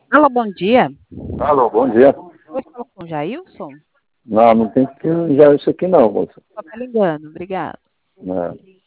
Alô, bom dia. Alô, bom dia. Eu falo com o Jailson? Não, não tem que já isso aqui não, moça. Só tá ligando, obrigada. Né?